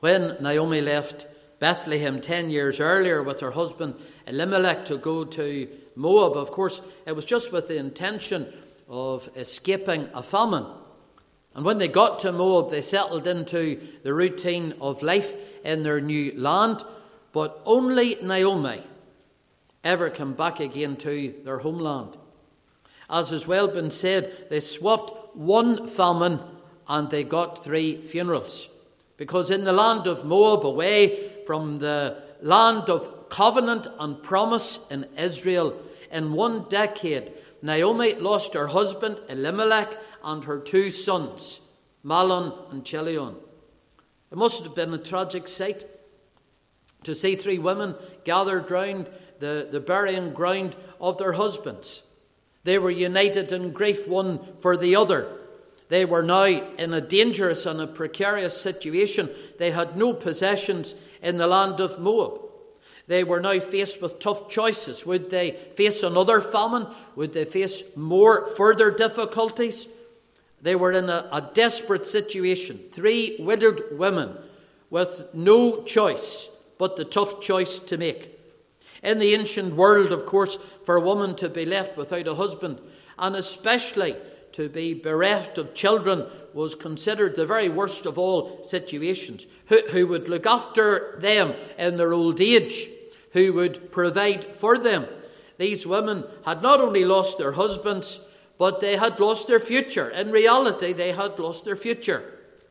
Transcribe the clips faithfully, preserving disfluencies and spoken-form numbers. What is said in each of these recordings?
When Naomi left Bethlehem ten years earlier with her husband Elimelech to go to Moab, of course, it was just with the intention of escaping a famine. And when they got to Moab, they settled into the routine of life in their new land. But only Naomi ever came back again to their homeland. As has well been said, they swapped one famine and they got three funerals. Because in the land of Moab, away from the land of covenant and promise in Israel, in one decade, Naomi lost her husband Elimelech and her two sons, Mahlon and Chilion. It must have been a tragic sight to see three women gathered round the, the burying ground of their husbands. They were united in grief one for the other. They were now in a dangerous and a precarious situation. They had no possessions in the land of Moab. They were now faced with tough choices. Would they face another famine? Would they face more further difficulties? They were in a, a desperate situation. Three widowed women with no choice but the tough choice to make. In the ancient world, of course, for a woman to be left without a husband, and especially to be bereft of children, was considered the very worst of all situations. Who, who would look after them in their old age? Who would provide for them? These women had not only lost their husbands, but they had lost their future. In reality, they had lost their future.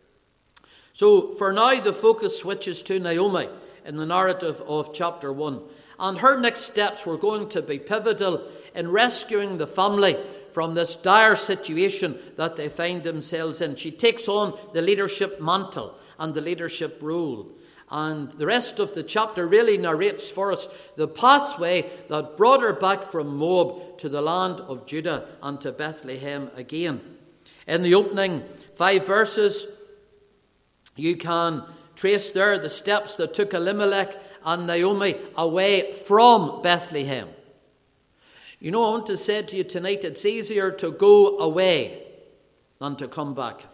So for now, the focus switches to Naomi in the narrative of chapter one. And her next steps were going to be pivotal in rescuing the family from this dire situation that they find themselves in. She takes on the leadership mantle and the leadership role. And the rest of the chapter really narrates for us the pathway that brought her back from Moab to the land of Judah and to Bethlehem again. In the opening five verses, you can trace there the steps that took Elimelech and Naomi away from Bethlehem. You know, I want to say to you tonight, it's easier to go away than to come back.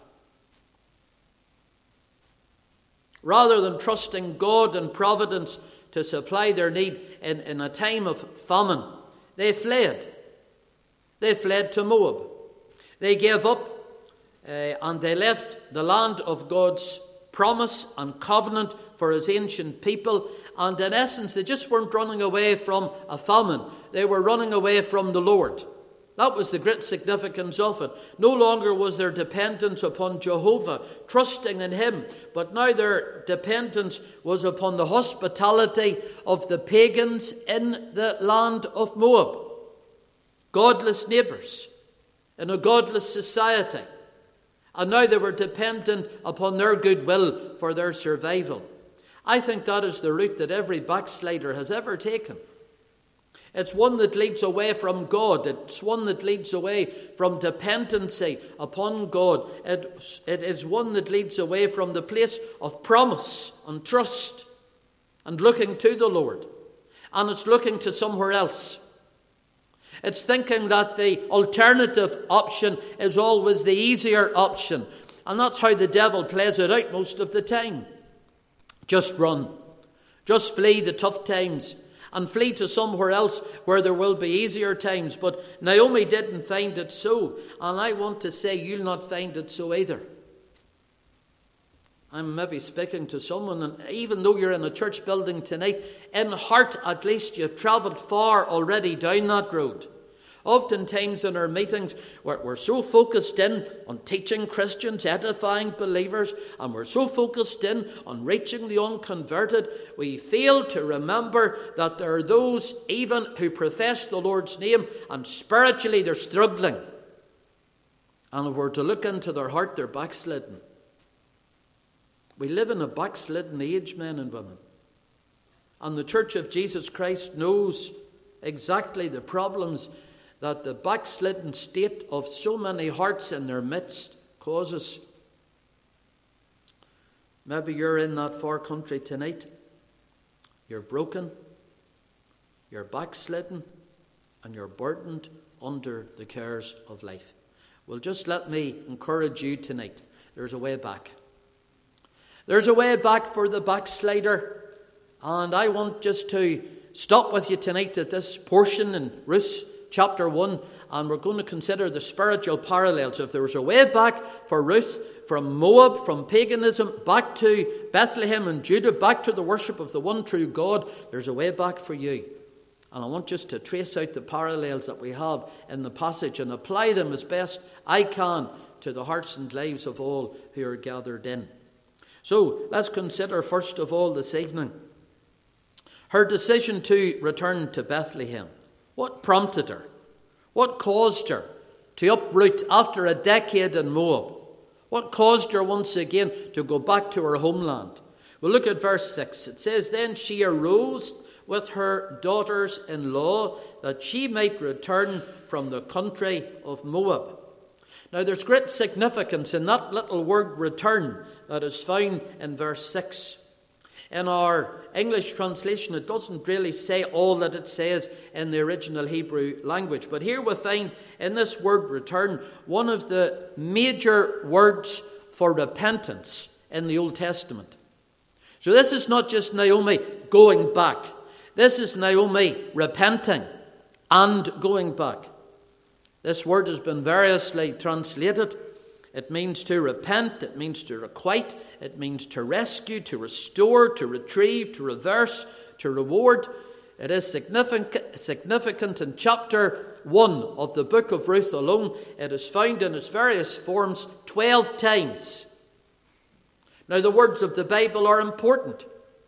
Rather than trusting God and providence to supply their need in, in a time of famine, they fled. They fled to Moab. They gave up uh, and they left the land of God's promise and covenant for his ancient people. And in essence, they just weren't running away from a famine. They were running away from the Lord. That was the great significance of it. No longer was their dependence upon Jehovah, trusting in him, but now their dependence was upon the hospitality of the pagans in the land of Moab. Godless neighbours in a godless society. And now they were dependent upon their goodwill for their survival. I think that is the route that every backslider has ever taken. It's one that leads away from God. It's one that leads away from dependency upon God. It, it is one that leads away from the place of promise and trust and looking to the Lord. And it's looking to somewhere else. It's thinking that the alternative option is always the easier option. And that's how the devil plays it out most of the time. Just run. Just flee the tough times. And flee to somewhere else where there will be easier times. But Naomi didn't find it so. And I want to say you'll not find it so either. I'm maybe speaking to someone, and even though you're in a church building tonight, in heart at least you've travelled far already down that road. Oftentimes in our meetings, we're, we're so focused in on teaching Christians, edifying believers, and we're so focused in on reaching the unconverted, we fail to remember that there are those even who profess the Lord's name, and spiritually they're struggling. And if we're to look into their heart, they're backslidden. We live in a backslidden age, men and women. And the Church of Jesus Christ knows exactly the problems that the backslidden state of so many hearts in their midst causes. Maybe you're in that far country tonight. You're broken, you're backslidden, and you're burdened under the cares of life. Well, just let me encourage you tonight. There's a way back. There's a way back for the backslider. And I want just to stop with you tonight at this portion in Ruth chapter one. And we're going to consider the spiritual parallels. If there was a way back for Ruth from Moab, from paganism, back to Bethlehem and Judah, back to the worship of the one true God, there's a way back for you. And I want just to trace out the parallels that we have in the passage and apply them as best I can to the hearts and lives of all who are gathered in. So let's consider first of all this evening her decision to return to Bethlehem. What prompted her? What caused her to uproot after a decade in Moab? What caused her once again to go back to her homeland? Well, look at verse six. It says, "Then she arose with her daughters-in-law that she might return from the country of Moab." Now, there's great significance in that little word return that is found in verse six. In our English translation, it doesn't really say all that it says in the original Hebrew language. But here we find in this word return one of the major words for repentance in the Old Testament. So this is not just Naomi going back. This is Naomi repenting and going back. This word has been variously translated. It means to repent, it means to requite, it means to rescue, to restore, to retrieve, to reverse, to reward. It is significant, significant in chapter one of the book of Ruth alone. It is found in its various forms twelve times. Now, the words of the Bible are important.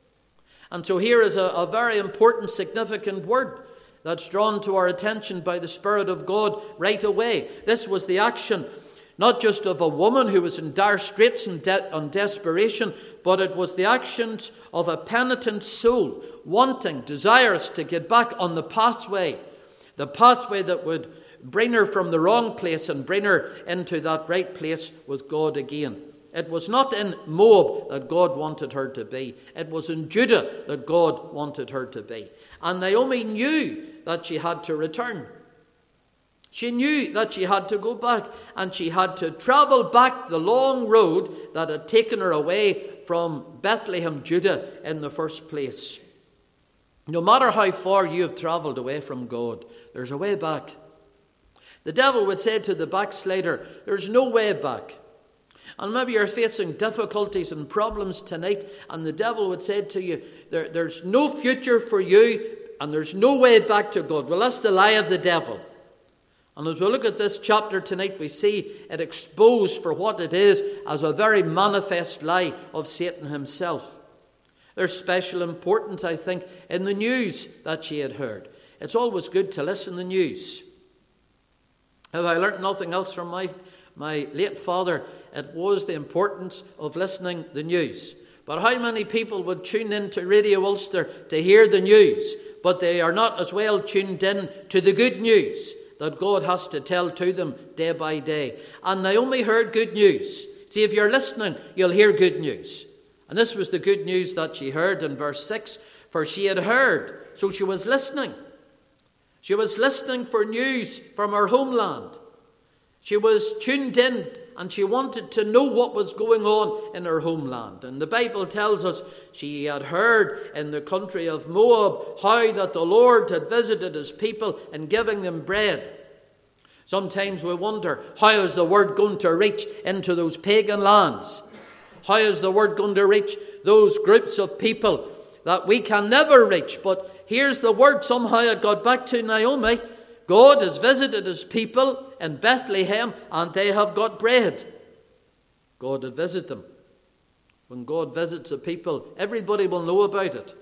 And so here is a, a very important, significant word that's drawn to our attention by the Spirit of God right away. This was the action not just of a woman who was in dire straits and de- on desperation, but it was the actions of a penitent soul, wanting, desirous to get back on the pathway, the pathway that would bring her from the wrong place and bring her into that right place with God again. It was not in Moab that God wanted her to be. It was in Judah that God wanted her to be. And Naomi knew that she had to return. She knew that she had to go back, and she had to travel back the long road that had taken her away from Bethlehem, Judah, in the first place. No matter how far you have traveled away from God, there's a way back. The devil would say to the backslider, there's no way back. And maybe you're facing difficulties and problems tonight, and the devil would say to you, there, there's no future for you, and there's no way back to God. Well, that's the lie of the devil. And as we look at this chapter tonight, we see it exposed for what it is as a very manifest lie of Satan himself. There's special importance, I think, in the news that she had heard. It's always good to listen to the news. If I learnt nothing else from my, my late father, it was the importance of listening to the news. But how many people would tune in to Radio Ulster to hear the news, but they are not as well tuned in to the good news that God has to tell to them day by day? And Naomi heard good news. See, if you're listening, you'll hear good news. And this was the good news that she heard in verse six. For she had heard, so she was listening. She was listening for news from her homeland. She was tuned in, and she wanted to know what was going on in her homeland. And the Bible tells us she had heard in the country of Moab how that the Lord had visited his people in giving them bread. Sometimes we wonder, how is the word going to reach into those pagan lands? How is the word going to reach those groups of people that we can never reach? But here's the word. Somehow it got back to Naomi. God has visited his people in Bethlehem, and they have got bread. God had visited them. When God visits a people, everybody will know about it.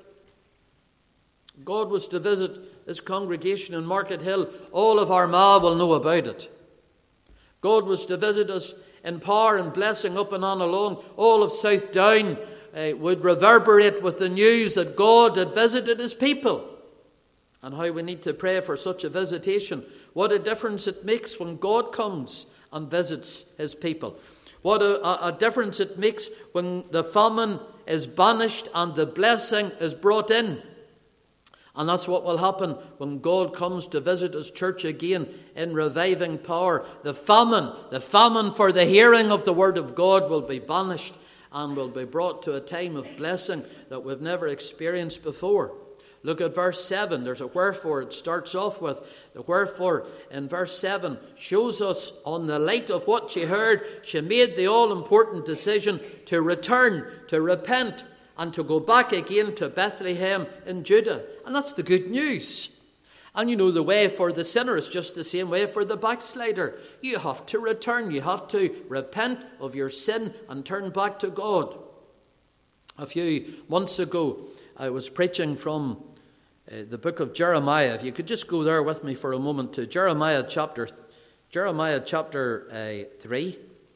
God was to visit this congregation in Market Hill. All of Armagh will know about it. God was to visit us in power and blessing up and on along. All of South Down uh, would reverberate with the news that God had visited his people. And how we need to pray for such a visitation. What a difference it makes when God comes and visits his people. What a, a, a difference it makes when the famine is banished and the blessing is brought in. And that's what will happen when God comes to visit his church again in reviving power. The famine, the famine for the hearing of the word of God will be banished. and will be brought to a time of blessing that we've never experienced before. Look at verse seven. There's a wherefore. It starts off with the wherefore in verse seven shows us on the light of what she heard, she made the all-important decision to return, to repent, and to go back again to Bethlehem in Judah. And that's the good news. And you know, the way for the sinner is just the same way for the backslider. You have to return. You have to repent of your sin and turn back to God. A few months ago, I was preaching from uh, the book of Jeremiah. If you could just go there with me for a moment to Jeremiah chapter, Jeremiah chapter uh, three.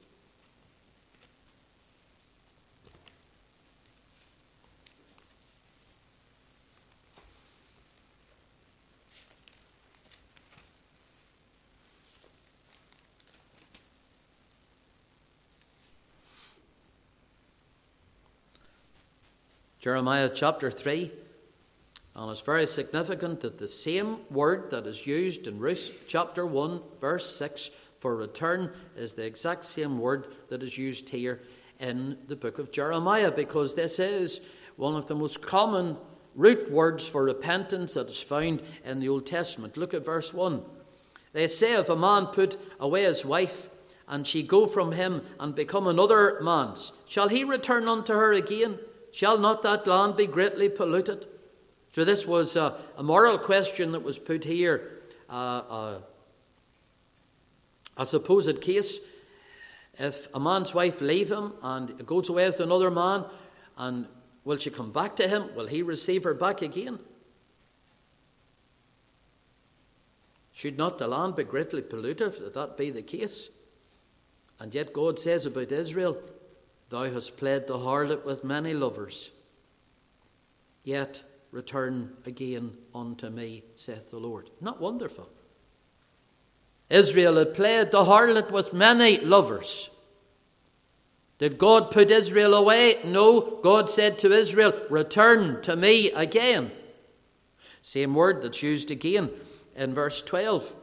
Jeremiah chapter three, and it's very significant that the same word that is used in Ruth chapter one, verse six, for return is the exact same word that is used here in the book of Jeremiah, because this is one of the most common root words for repentance that is found in the Old Testament. Look at verse one. They say, if a man put away his wife, and she go from him and become another man's, shall he return unto her again? Shall not that land be greatly polluted? So this was a, a moral question that was put here. Uh, uh, a supposed case. If a man's wife leave him and goes away with another man, and will she come back to him? Will he receive her back again? Should not the land be greatly polluted if that be the case? And yet God says about Israel, thou hast played the harlot with many lovers. Yet return again unto me, saith the Lord. Not wonderful? Israel had played the harlot with many lovers. Did God put Israel away? No. God said to Israel, return to me again. Same word that's used again in verse twelve.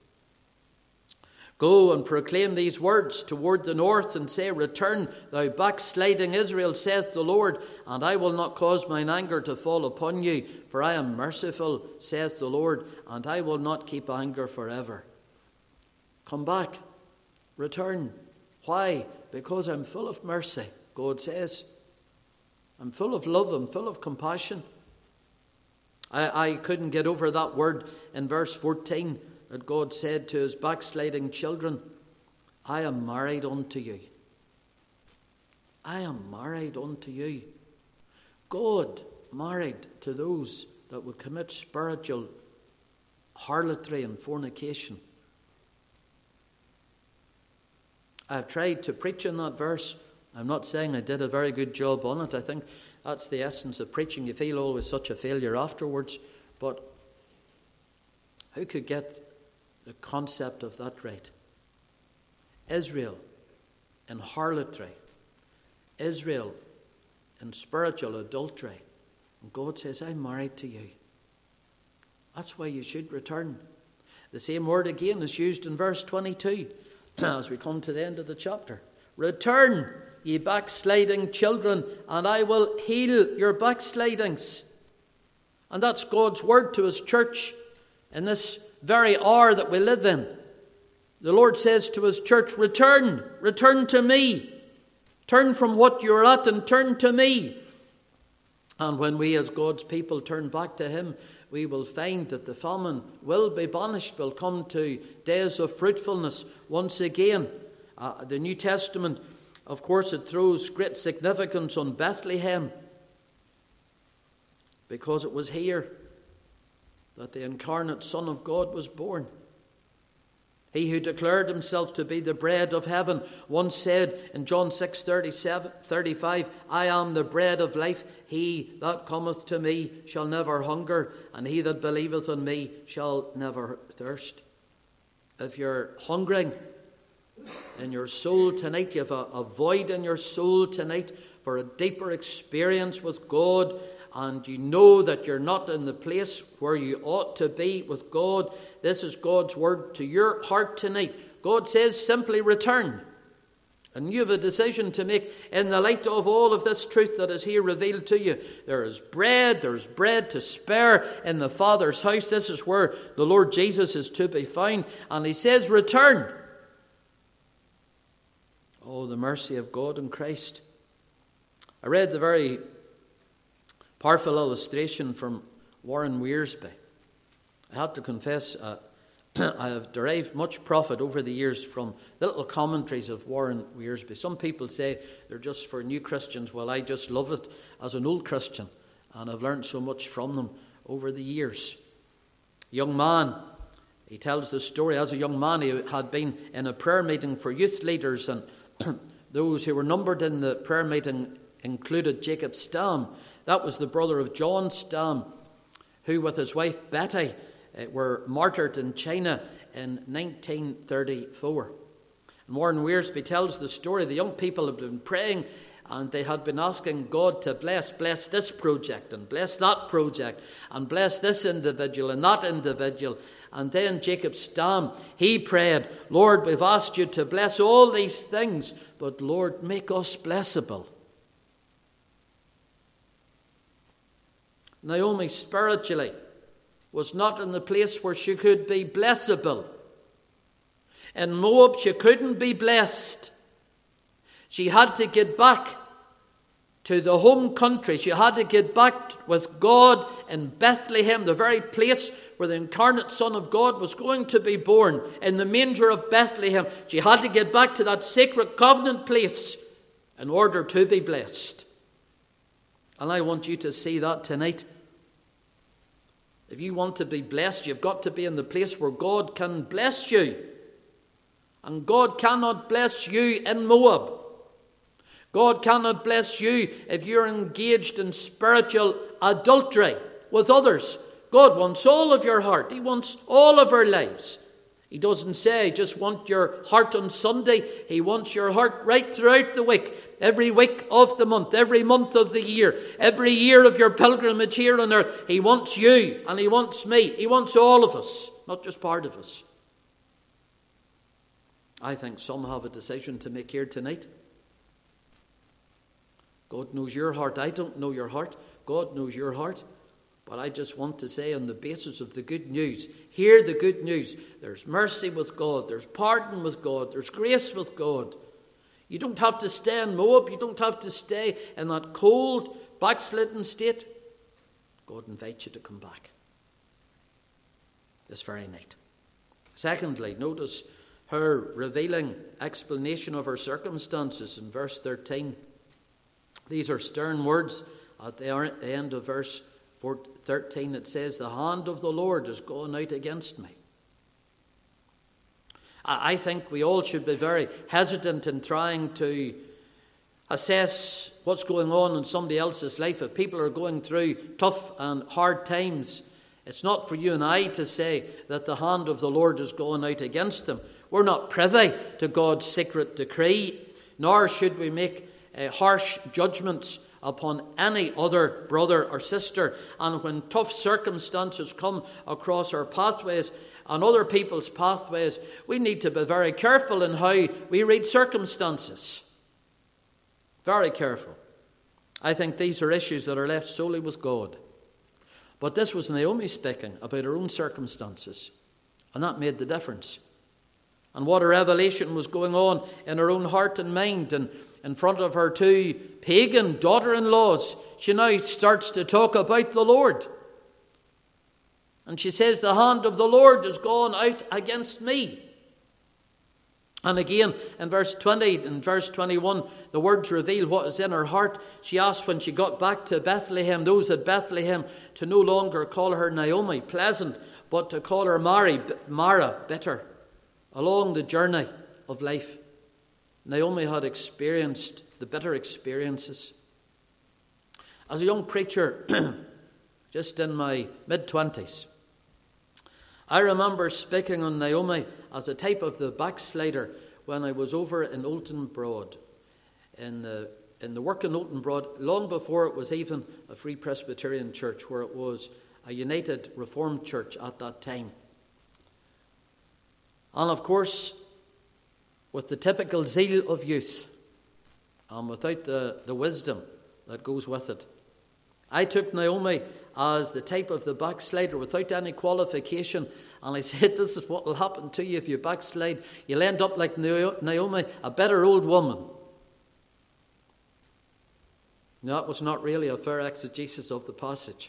Go and proclaim these words toward the north and say, return, thou backsliding Israel, saith the Lord, and I will not cause mine anger to fall upon you, for I am merciful, saith the Lord, and I will not keep anger forever. Come back, return. Why? Because I'm full of mercy, God says. I'm full of love, I'm full of compassion. I, I couldn't get over that word in verse fourteen. That God said to his backsliding children, I am married unto you. I am married unto you. God married to those that would commit spiritual harlotry and fornication. I've tried to preach in that verse. I'm not saying I did a very good job on it. I think that's the essence of preaching. You feel always such a failure afterwards. But who could get the concept of that right? Israel in harlotry. Israel in spiritual adultery. And God says, I'm married to you. That's why you should return. The same word again is used in verse twenty-two as we come to the end of the chapter. Return, ye backsliding children, and I will heal your backslidings. And that's God's word to his church in this very hour that we live in. The Lord says to his church, return, return to me. Turn from what you're at and turn to me. And when we as God's people turn back to him, we will find that the famine will be banished, will come to days of fruitfulness once again. Uh, the New Testament, of course, it throws great significance on Bethlehem, because it was here that the incarnate Son of God was born. He who declared himself to be the bread of heaven once said in John six thirty-seven, thirty-five, I am the bread of life. He that cometh to me shall never hunger, and he that believeth on me shall never thirst. If you're hungering in your soul tonight, you have a, a void in your soul tonight for a deeper experience with God, and you know that you're not in the place where you ought to be with God, this is God's word to your heart tonight. God says simply return. And you have a decision to make in the light of all of this truth that is here revealed to you. There is bread, there is bread to spare in the Father's house. This is where the Lord Jesus is to be found. And he says, return. Oh, the mercy of God in Christ. I read the very powerful illustration from Warren Wiersbe. I have to confess, uh, I have derived much profit over the years from the little commentaries of Warren Wiersbe. Some people say they're just for new Christians. Well, I just love it as an old Christian, and I've learned so much from them over the years. Young man, he tells the story. As a young man, he had been in a prayer meeting for youth leaders, and those who were numbered in the prayer meeting included Jacob Stam. That was the brother of John Stam, who with his wife Betty uh, were martyred in China in nineteen thirty-four. And Warren Wiersbe tells the story. The young people had been praying, and they had been asking God to bless, bless this project and bless that project and bless this individual and that individual. And then Jacob Stam, he prayed, Lord, we've asked you to bless all these things, but Lord, make us blessable. Naomi spiritually was not in the place where she could be blessable. In Moab, she couldn't be blessed. She had to get back to the home country. She had to get back with God in Bethlehem, the very place where the incarnate Son of God was going to be born, in the manger of Bethlehem. She had to get back to that sacred covenant place in order to be blessed. And I want you to see that tonight. If you want to be blessed, you've got to be in the place where God can bless you. And God cannot bless you in Moab. God cannot bless you if you're engaged in spiritual adultery with others. God wants all of your heart. He wants all of our lives. He doesn't say, just want your heart on Sunday. He wants your heart right throughout the week. Every week of the month, every month of the year, every year of your pilgrimage here on earth. He wants you and he wants me. He wants all of us, not just part of us. I think some have a decision to make here tonight. God knows your heart. I don't know your heart. God knows your heart. But I just want to say, on the basis of the good news, hear the good news. There's mercy with God. There's pardon with God. There's grace with God. You don't have to stay in Moab. You don't have to stay in that cold, backslidden state. God invites you to come back this very night. Secondly, notice her revealing explanation of her circumstances in verse thirteen. These are stern words. At the end of verse thirteen, it says, the hand of the Lord is gone out against me. I think we all should be very hesitant in trying to assess what's going on in somebody else's life. If people are going through tough and hard times, it's not for you and I to say that the hand of the Lord is going out against them. We're not privy to God's secret decree, nor should we make uh, harsh judgments upon any other brother or sister. And when tough circumstances come across our pathways and other people's pathways, we need to be very careful in how we read circumstances. Very careful. I think these are issues that are left solely with God. But this was Naomi speaking about her own circumstances, and that made the difference. And what a revelation was going on in her own heart and mind. And in front of her two pagan daughter-in-laws, she now starts to talk about the Lord. And she says, the hand of the Lord has gone out against me. And again, in verse twenty and verse twenty-one, the words reveal what is in her heart. She asked when she got back to Bethlehem, those at Bethlehem, to no longer call her Naomi, pleasant, but to call her Mari, Mara, bitter, along the journey of life. Naomi had experienced the bitter experiences. As a young preacher, just in my mid-twenties, I remember speaking on Naomi as a type of the backslider when I was over in Oulton Broad, in the, in the work in Oulton Broad, long before it was even a Free Presbyterian church, where it was a United Reformed church at that time. And of course, with the typical zeal of youth and without the, the wisdom that goes with it. I took Naomi as the type of the backslider without any qualification, and I said, this is what will happen to you if you backslide. You'll end up like Naomi, a better old woman. Now, that was not really a fair exegesis of the passage.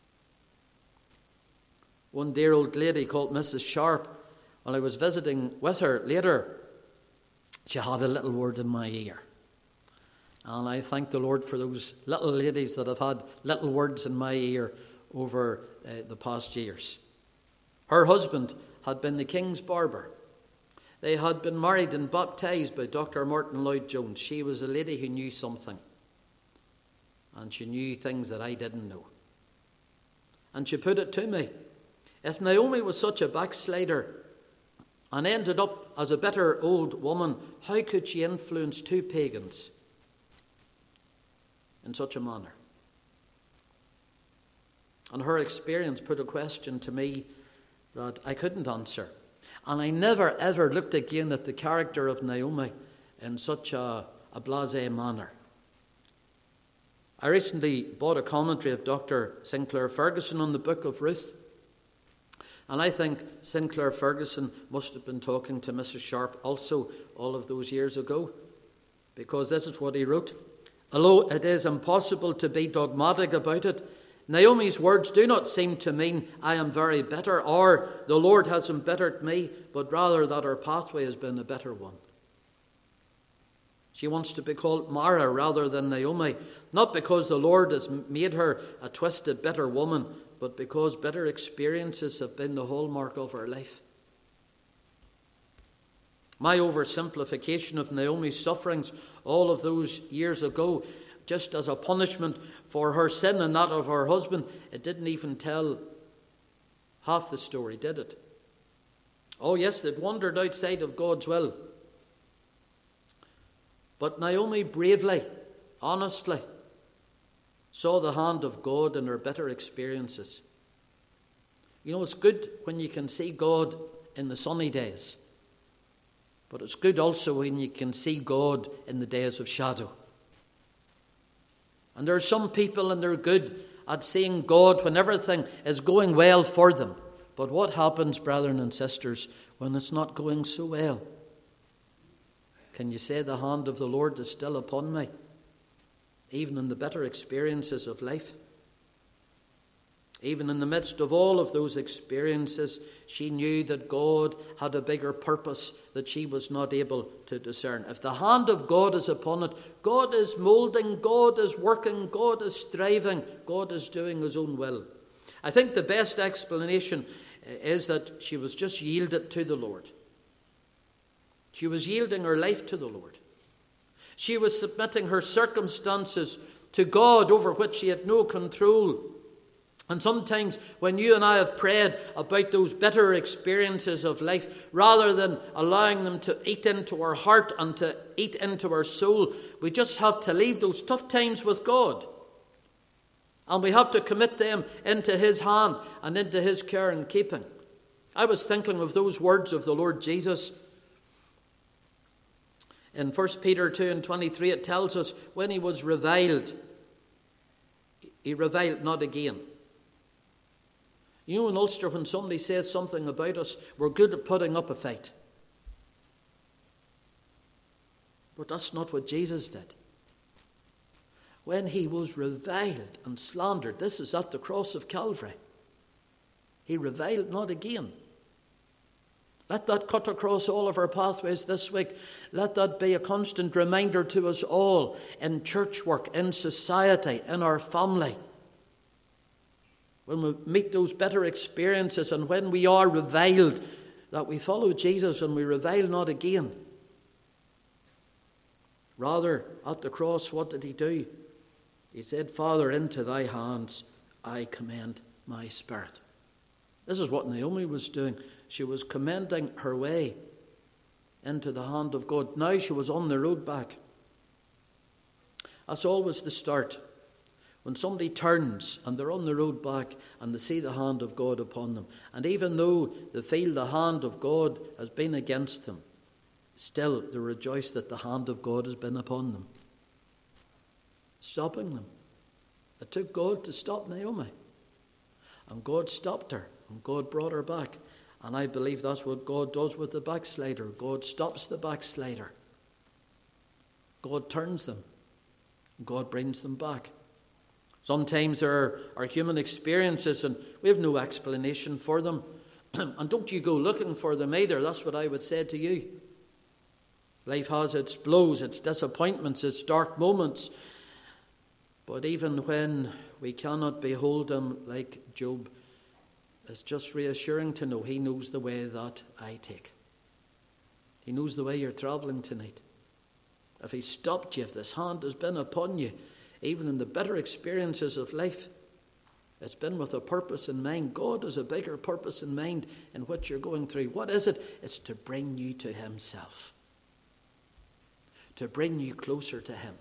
One dear old lady called Missus Sharp, while I was visiting with her later, she had a little word in my ear. And I thank the Lord for those little ladies that have had little words in my ear over uh, the past years. Her husband had been the King's barber. They had been married and baptized by Doctor Martin Lloyd-Jones. She was a lady who knew something. And she knew things that I didn't know. And she put it to me, if Naomi was such a backslider and ended up as a bitter old woman, how could she influence two pagans in such a manner? And her experience put a question to me that I couldn't answer. And I never ever looked again at the character of Naomi in such a, a blasé manner. I recently bought a commentary of Doctor Sinclair Ferguson on the book of Ruth. And I think Sinclair Ferguson must have been talking to Missus Sharp also all of those years ago, because this is what he wrote. Although it is impossible to be dogmatic about it, Naomi's words do not seem to mean I am very bitter or the Lord has embittered me, but rather that her pathway has been a better one. She wants to be called Mara rather than Naomi, not because the Lord has made her a twisted, bitter woman, but because bitter experiences have been the hallmark of her life. My oversimplification of Naomi's sufferings all of those years ago, just as a punishment for her sin and that of her husband, it didn't even tell half the story, did it? Oh yes, they'd wandered outside of God's will. But Naomi bravely, honestly, saw the hand of God in her bitter experiences. You know, it's good when you can see God in the sunny days. But it's good also when you can see God in the days of shadow. And there are some people, and they're good at seeing God when everything is going well for them. But what happens, brethren and sisters, when it's not going so well? Can you say the hand of the Lord is still upon me, even in the bitter experiences of life? Even in the midst of all of those experiences, she knew that God had a bigger purpose that she was not able to discern. If the hand of God is upon it, God is moulding, God is working, God is striving, God is doing his own will. I think the best explanation is that she was just yielded to the Lord. She was yielding her life to the Lord. She was submitting her circumstances to God over which she had no control. And sometimes when you and I have prayed about those bitter experiences of life, rather than allowing them to eat into our heart and to eat into our soul, we just have to leave those tough times with God. And we have to commit them into his hand and into his care and keeping. I was thinking of those words of the Lord Jesus. In First Peter two and twenty-three, it tells us when he was reviled, he reviled not again. You know, in Ulster, when somebody says something about us, we're good at putting up a fight. But that's not what Jesus did. When he was reviled and slandered, this is at the cross of Calvary, he reviled not again. Let that cut across all of our pathways this week. Let that be a constant reminder to us all in church work, in society, in our family. When we meet those bitter experiences and when we are reviled, that we follow Jesus and we revile not again. Rather, at the cross, what did he do? He said, Father, into thy hands I commend my spirit. This is what Naomi was doing. She was commending her way into the hand of God. Now she was on the road back. That's always the start. When somebody turns and they're on the road back and they see the hand of God upon them, and even though they feel the hand of God has been against them, still they rejoice that the hand of God has been upon them, stopping them. It took God to stop Naomi. And God stopped her, and God brought her back. And I believe that's what God does with the backslider. God stops the backslider. God turns them. God brings them back. Sometimes there are, are human experiences and we have no explanation for them. And don't you go looking for them either. That's what I would say to you. Life has its blows, its disappointments, its dark moments. But even when we cannot behold them like Job, it's just reassuring to know he knows the way that I take. He knows the way you're travelling tonight. If he stopped you, if this hand has been upon you, even in the bitter experiences of life, it's been with a purpose in mind. God has a bigger purpose in mind in what you're going through. What is it? It's to bring you to himself. To bring you closer to him.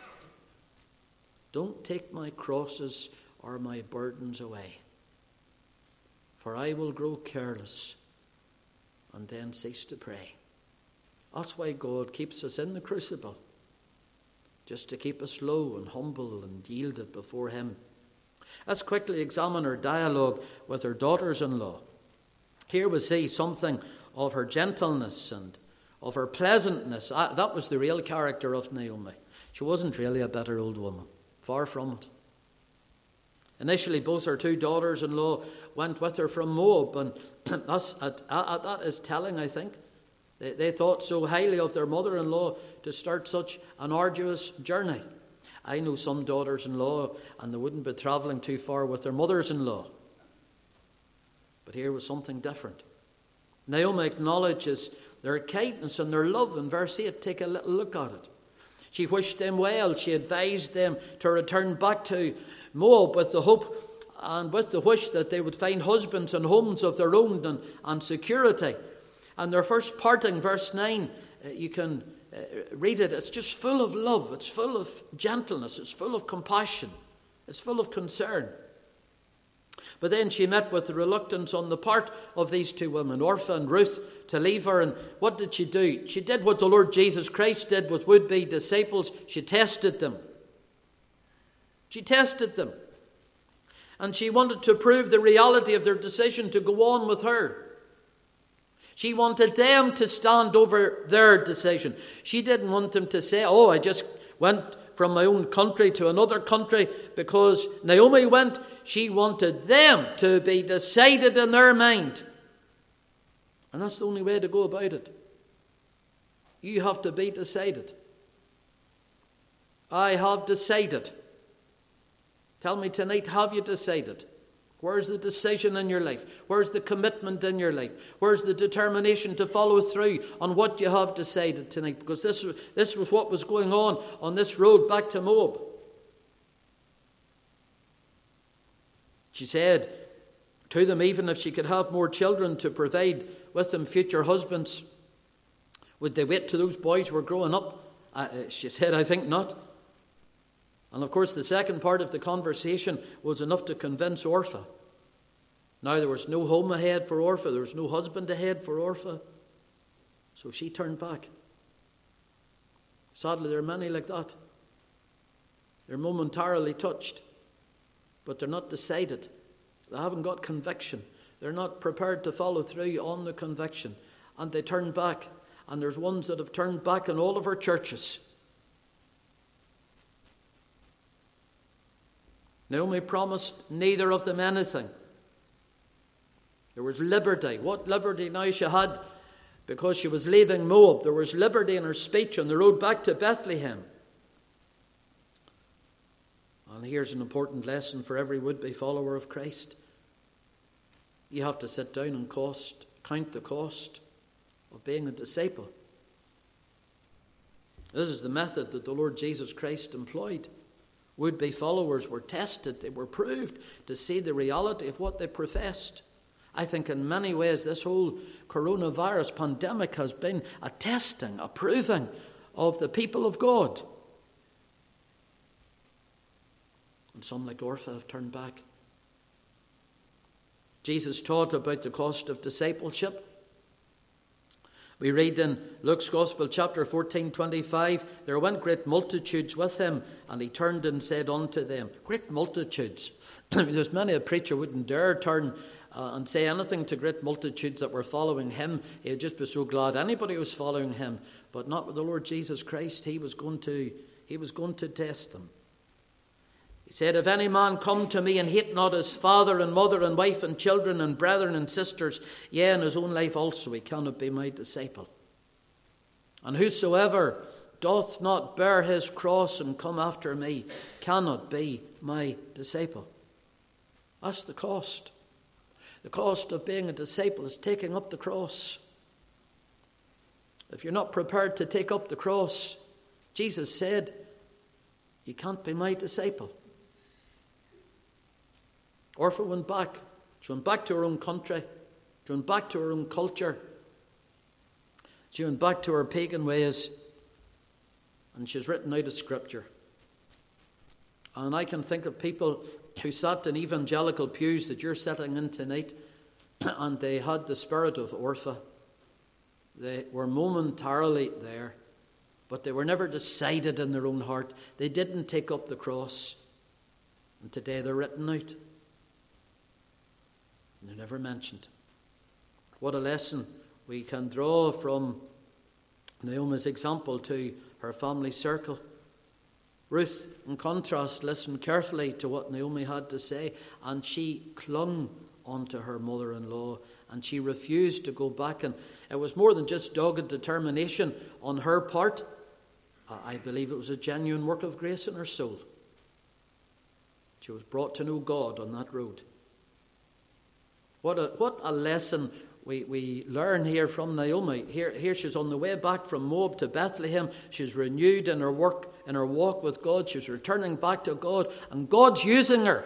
Don't take my crosses or my burdens away, for I will grow careless and then cease to pray. That's why God keeps us in the crucible, just to keep us low and humble and yielded before him. Let's quickly examine her dialogue with her daughters-in-law. Here we see something of her gentleness and of her pleasantness. That was the real character of Naomi. She wasn't really a bitter old woman. Far from it. Initially, both her two daughters-in-law went with her from Moab, and that's, that is telling, I think. They, they thought so highly of their mother-in-law to start such an arduous journey. I know some daughters-in-law, and they wouldn't be travelling too far with their mothers-in-law. But here was something different. Naomi acknowledges their kindness and their love. In verse eight, take a little look at it. She wished them well. She advised them to return back to Moab with the hope and with the wish that they would find husbands and homes of their own and, and security. And their first parting, verse nine, uh, you can uh, read it. It's just full of love. It's full of gentleness. It's full of compassion. It's full of concern. But then she met with the reluctance on the part of these two women, Orpah and Ruth, to leave her. And what did she do? She did what the Lord Jesus Christ did with would-be disciples. She tested them. She tested them. And she wanted to prove the reality of their decision to go on with her. She wanted them to stand over their decision. She didn't want them to say, oh, I just went from my own country to another country because Naomi went. She wanted them to be decided in their mind. And that's the only way to go about it. You have to be decided. I have decided. Tell me tonight, have you decided? Where's the decision in your life? Where's the commitment in your life? Where's the determination to follow through on what you have decided tonight? Because this, this was what was going on on this road back to Moab. She said to them, even if she could have more children to provide with them future husbands, would they wait till those boys were growing up? Uh, she said, I think not. And of course, the second part of the conversation was enough to convince Orpah. Now, there was no home ahead for Orpah. There was no husband ahead for Orpah. So she turned back. Sadly, there are many like that. They're momentarily touched, but they're not decided. They haven't got conviction. They're not prepared to follow through on the conviction. And they turn back. And there's ones that have turned back in all of our churches. Naomi promised neither of them anything. There was liberty. What liberty now she had because she was leaving Moab. There was liberty in her speech on the road back to Bethlehem. And here's an important lesson for every would-be follower of Christ. You have to sit down and cost, count the cost of being a disciple. This is the method that the Lord Jesus Christ employed. Would-be followers were tested, they were proved to see the reality of what they professed. I think in many ways this whole coronavirus pandemic has been a testing, a proving of the people of God. And some like Orpah have turned back. Jesus taught about the cost of discipleship. We read in Luke's Gospel, chapter fourteen, twenty-five, there went great multitudes with him, and he turned and said unto them, great multitudes. There's many a preacher wouldn't dare turn uh, and say anything to great multitudes that were following him. He'd just be so glad anybody was following him, but not with the Lord Jesus Christ. He was going to, he was going to test them. He said, if any man come to me and hate not his father and mother and wife and children and brethren and sisters, yea, and his own life also, he cannot be my disciple. And whosoever doth not bear his cross and come after me cannot be my disciple. That's the cost. The cost of being a disciple is taking up the cross. If you're not prepared to take up the cross, Jesus said, you can't be my disciple. Orpha went back. She went back to her own country. She went back to her own culture. She went back to her pagan ways. And she's written out of Scripture. And I can think of people who sat in evangelical pews that you're sitting in tonight, and they had the spirit of Orpha. They were momentarily there, but they were never decided in their own heart. They didn't take up the cross. And today they're written out. And they're never mentioned. What a lesson we can draw from Naomi's example to her family circle. Ruth, in contrast, listened carefully to what Naomi had to say, and she clung onto her mother-in-law, and she refused to go back. And it was more than just dogged determination on her part. I believe it was a genuine work of grace in her soul. She was brought to know God on that road. What a, what a lesson we, we learn here from Naomi. Here, here she's on the way back from Moab to Bethlehem. She's renewed in her work, in her walk with God. She's returning back to God, and God's using her.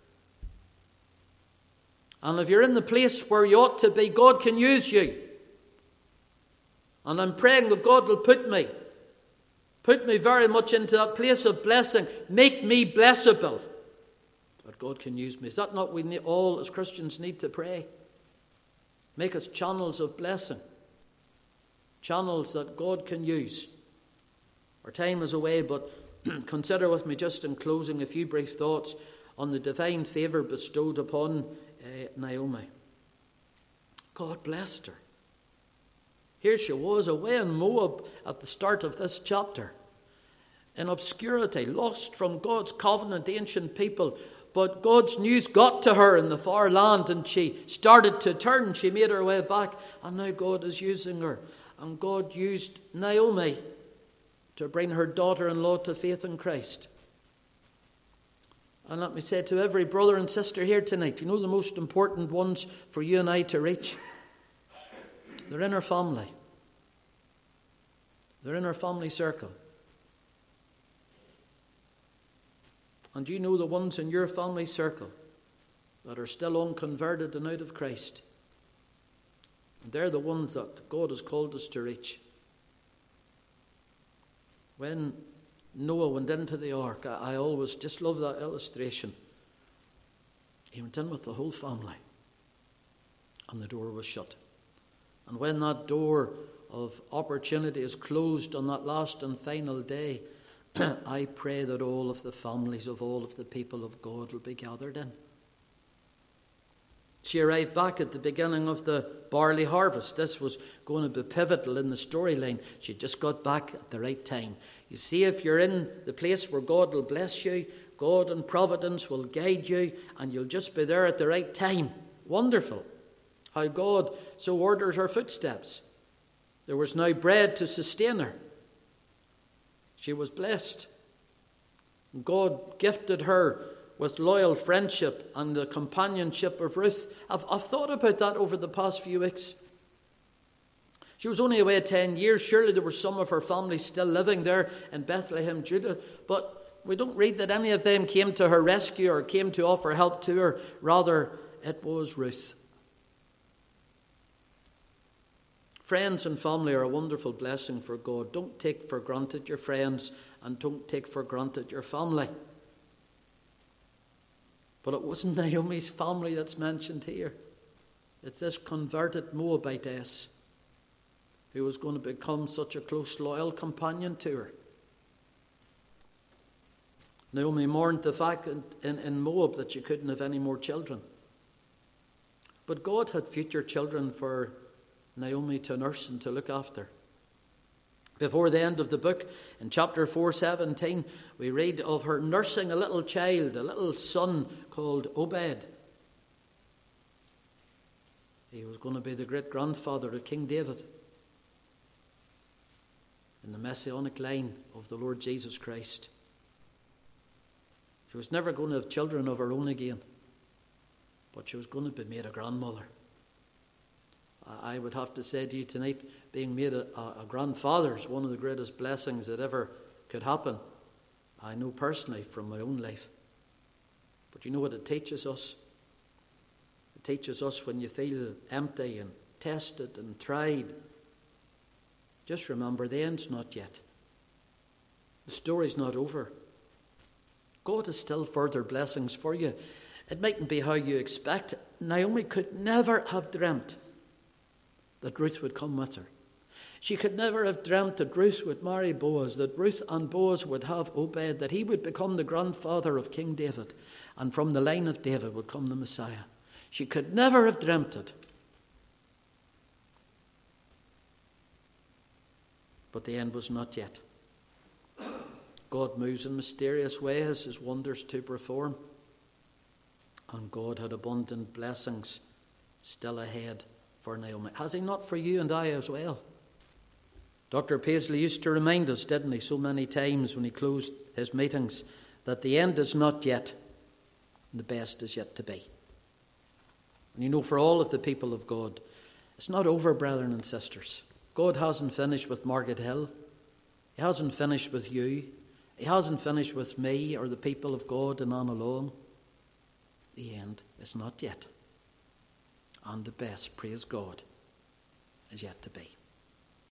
And if you're in the place where you ought to be, God can use you. And I'm praying that God will put me, put me very much into that place of blessing. Make me blessable. That God can use me. Is that not what we need, all as Christians need to pray? Make us channels of blessing. Channels that God can use. Our time is away, but consider with me just in closing a few brief thoughts on the divine favour bestowed upon uh, Naomi. God blessed her. Here she was away in Moab at the start of this chapter. In obscurity, lost from God's covenant, ancient people. But God's news got to her in the far land, and she started to turn. She made her way back, and now God is using her. And God used Naomi to bring her daughter-in-law to faith in Christ. And let me say to every brother and sister here tonight, you know the most important ones for you and I to reach? They're in our family. They're in our family circle. And you know the ones in your family circle that are still unconverted and out of Christ. And they're the ones that God has called us to reach. When Noah went into the ark, I, I always just love that illustration. He went in with the whole family, and the door was shut. And when that door of opportunity is closed on that last and final day, I pray that all of the families of all of the people of God will be gathered in. She arrived back at the beginning of the barley harvest. This was going to be pivotal in the storyline. She just got back at the right time. You see, if you're in the place where God will bless you, God and providence will guide you, and you'll just be there at the right time. Wonderful. How God so orders her footsteps. There was now bread to sustain her. She was blessed. God gifted her with loyal friendship and the companionship of Ruth. I've, I've thought about that over the past few weeks. She was only away ten years. Surely there were some of her family still living there in Bethlehem, Judah. But we don't read that any of them came to her rescue or came to offer help to her. Rather, it was Ruth. Friends and family are a wonderful blessing for God. Don't take for granted your friends, and don't take for granted your family. But it wasn't Naomi's family that's mentioned here. It's this converted Moabitess who was going to become such a close, loyal companion to her. Naomi mourned the fact in, in, in Moab that she couldn't have any more children. But God had future children for Naomi to nurse and to look after. Before the end of the book, in chapter four seventeen, we read of her nursing a little child, a little son called Obed. He was going to be the great-grandfather of King David in the messianic line of the Lord Jesus Christ. She was never going to have children of her own again, but she was going to be made a grandmother. I would have to say to you tonight, being made a, a grandfather is one of the greatest blessings that ever could happen. I know personally from my own life. But you know what it teaches us? It teaches us when you feel empty and tested and tried, just remember the end's not yet. The story's not over. God has still further blessings for you. It mightn't be how you expect. Naomi could never have dreamt that Ruth would come with her. She could never have dreamt that Ruth would marry Boaz, that Ruth and Boaz would have Obed, that he would become the grandfather of King David, and from the line of David would come the Messiah. She could never have dreamt it. But the end was not yet. God moves in mysterious ways, his wonders to perform. And God had abundant blessings still ahead for Naomi. Has he not for you and I as well? Doctor Paisley used to remind us, didn't he, so many times when he closed his meetings, that the end is not yet, and the best is yet to be. And you know, for all of the people of God, it's not over, brethren and sisters. God hasn't finished with Margaret Hill. He hasn't finished with you. He hasn't finished with me or the people of God and on along. The end is not yet. And the best, praise God, is yet to be.